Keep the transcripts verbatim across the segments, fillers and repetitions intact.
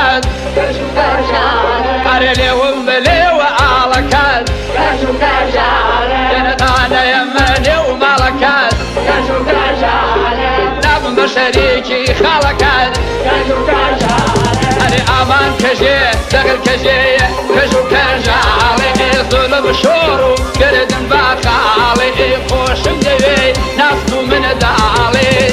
كاد أريلي ومبلي وآلكاد ينتانا يمني ومالكاد نابن بشريكي خالكاد أري أمان كجي دغل كجي كجو كجالي ظلم شورو قردن باخالي خوش مدوي نفسو من دالي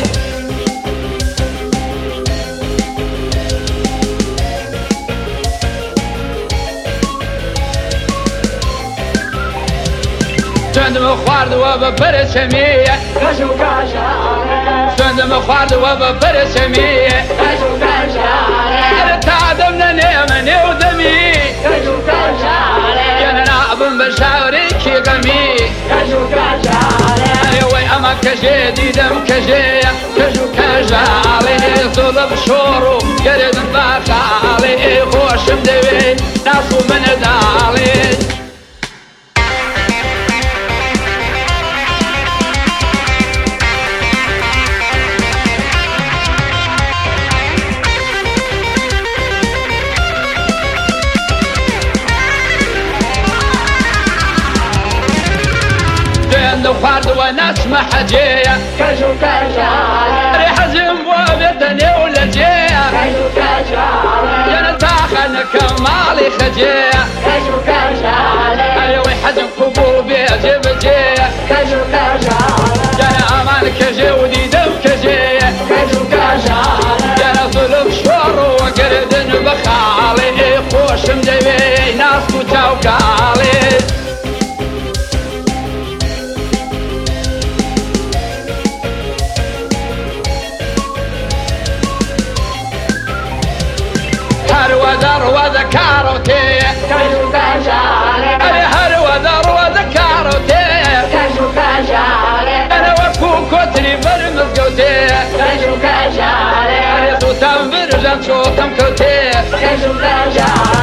سندم خوارد وببرسمية كجو كجالي سندم خوارد وببرسمية كجو كجالي تعدمنا نيمني ودمي كجو كجالي يا ناب بشاوري كي غمي كجو كجالي ايوه اما كجي ديدم كجي كجو كجالي ظلم شورو قرد باخالي خوش مدوي ناسو من دالي وفرد وناس محجية كجو كجالي ريح زم وبيتني ولجية كجو كجالي ينتاخن كمالي خجية كجو كجالي ايوه حزم كبوبي جيب جية كجو كجالي يا امان كجي وديدم كجية كجو كجالي يا ظلم شورو وقردن بخالي خوش مدوي ناس كتاوكالي هرودر وذكاروتي كجو كجالي هر ودر وذكاروتي كجو كجالي انا وكو كتري برمزقوتي كجو كجالي انا صوتم برجن صوتم كوتي كجو كجالي